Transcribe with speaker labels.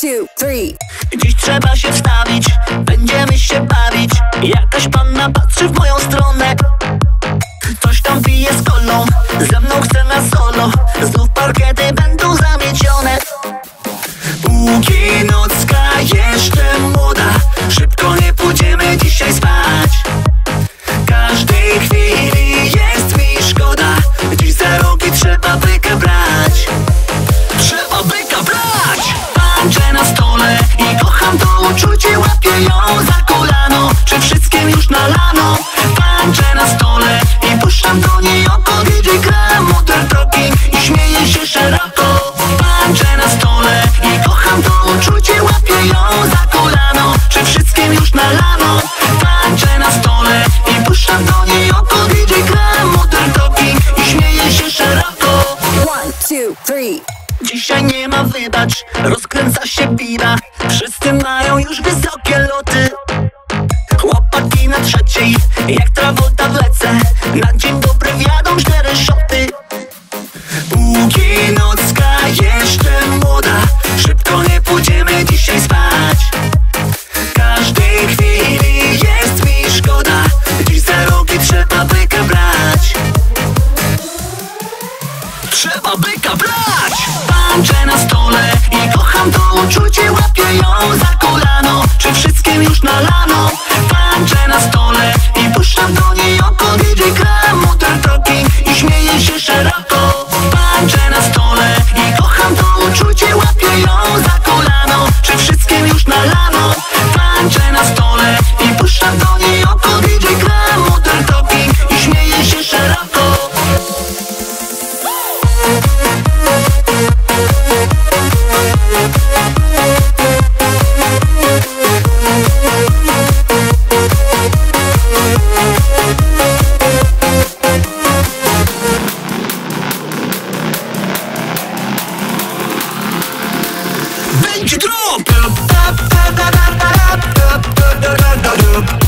Speaker 1: 2, 3.
Speaker 2: Dziś trzeba się wstawić, będziemy się bawić. Jakaś panna patrzy w moją stronę. Coś tam pije z kolą, ze mną chce na solo. Znów parkiety będą zamiecione. Póki nocka jeszcze młoda, szybko nie pójdziemy dzisiaj spać. Każdej chwili jest mi szkoda, dziś za rogi trzeba byka brać. Trzeba byka brać! Tańczę na stole i kocham to uczucie, łapię ją za kolano. Czy wszystkim już nalano? Tańczę na stole i puszczam do niej oko. DJ gra Modern Talking i śmieje się szeroko. Tańczę na stole i kocham to uczucie, łapię ją za kolano. Czy wszystkim już nalano? Tańczę na stole i puszczam do niej oko. DJ gra Modern Talking i śmieje się szeroko.
Speaker 1: 1, 2, 3.
Speaker 2: Dzisiaj nie ma wybacz, rozkręca się bira. Wszyscy mają już wysokie loty. Chłopaki na trzeciej, jak Travolta wlecę. Na dzień dobry wjadą 4 szoty. Póki nocka jeszcze młoda, szybko nie pójdziemy dzisiaj spać. Każdej chwili jest mi szkoda, dziś za rogi trzeba byka brać. Trzeba byka brać! Tańczę na stole i kocham to uczucie, łapię ją za kolano. Czy wszystkim już nalano? Tańczę na stole i puszczam do niej oko. DJ gra Modern Talking i śmieje się szeroko. Tańczę na stole i kocham to uczucie, łapię ją za kolano. Czy wszystkim już nalano? Tańczę na stole i puszczam do niej oko. DJ gra Modern Talking i śmieje się szeroko. Będzie drop!